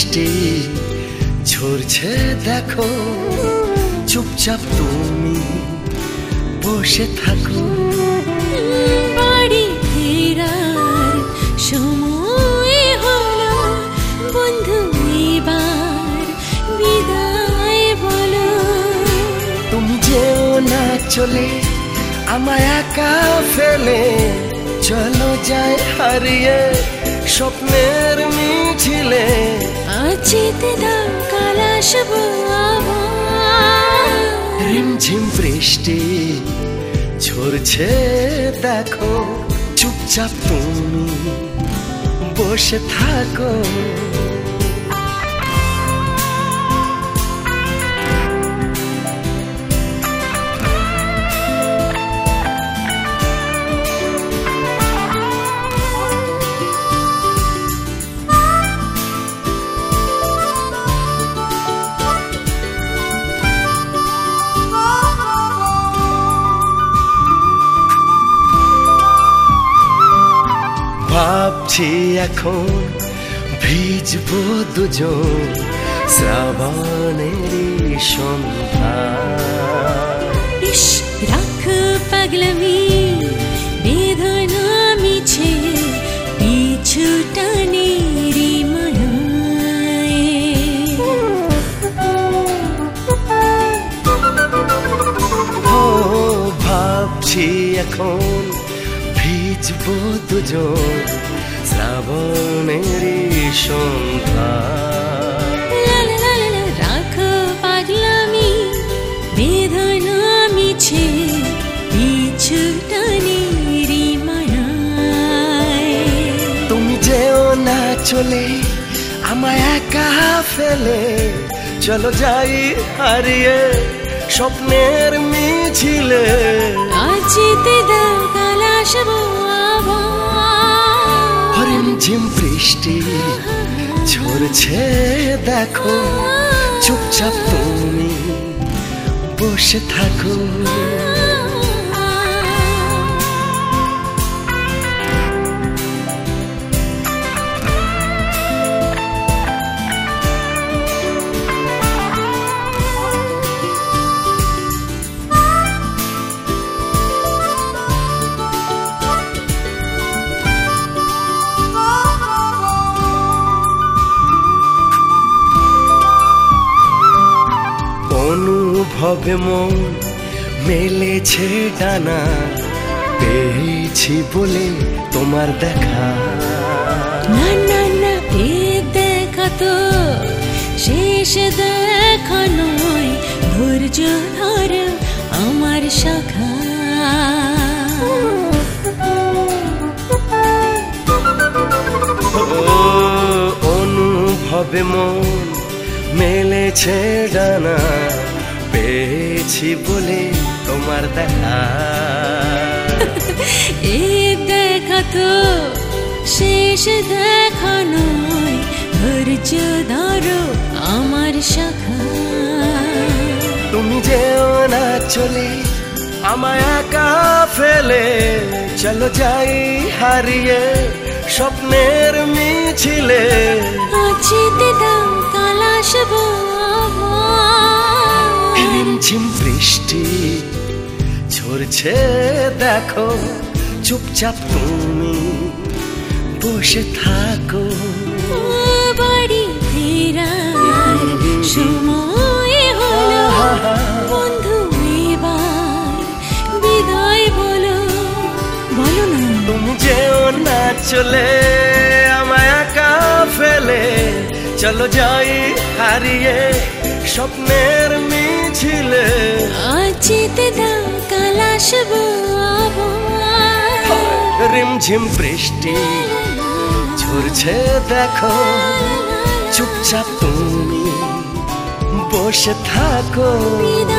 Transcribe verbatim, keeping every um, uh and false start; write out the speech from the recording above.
বৃষ্টি ঝরছে দেখো, চুপচাপ তুমি বসে থাকো। বাড়ি ফেরার সময় হলো, বন্ধু এবার বিদায় বলো। তুমি যেও না চলে আমায় একা ফেলে, চলো যাই হারিয়ে স্বপ্নের মিছিলে। আজ যেতে দাও, কাল আসবো আবার। রিমঝিম বৃষ্টি ঝরছে দেখো, চুপচাপ তুমি বসে থাকো। ভাবছি এখন ভিজবো দুজন শ্রাবণেরই সন্ধ্যা। ইস রাখ পাগলামি, বেদনা মিছে পিছু টানে রে মায়ায়। ও ভাবছি এখন ভিজবো দুজন শ্রাবণেরই সন্ধ্যা। রাখ পাগলামি, বেদনা মিছে পিছু টানে রে মায়ায়। তুমি যেও না চলে আমায় একা ফেলে, চলো যাই হারিয়ে স্বপ্নের মিছিলে। আজ যেতে দাও, কাল আসবো আবার। রিমঝিম বৃষ্টি ঝরছে দেখো, চুপচাপ তুমি বসে থাকো। অনুভবে মন মেলেছে ডানা, পেয়েছি বলে তোমার দেখা। না না না, এ দেখা তো শেষ দেখা নয়, ধৈর্য ধর আমার সখা। ও অনুভবে মন মেলেছে ডানা, পেয়েছি বলে তোমার দেখা। এই দেখা তো শেষ দেখা নয়, ধৈর্য ধরো আমার সখা। তুমি যেও না চলে আমায় একা ফেলে, চলো যাই হারিয়ে স্বপ্নের মিছিলে। আজ যেতে দাও, কাল আসবো আবার। রিমঝিম বৃষ্টি ঝরছে দেখো, চুপচাপ তুমি বসে থাকো। বাড়ি ফেরার সময় হলো, বন্ধু এবার বিদায় বলো। বলো না, তুমি যেও না চলে আমায় একা ফেলে, চলো যাই হারিয়ে স্বপ্নের মিছিলে। আজ যেতে দাও, কাল আসবো আবার। রিমঝিম বৃষ্টি ঝরছে দেখো, চুপচাপ তুমি বসে থাকো।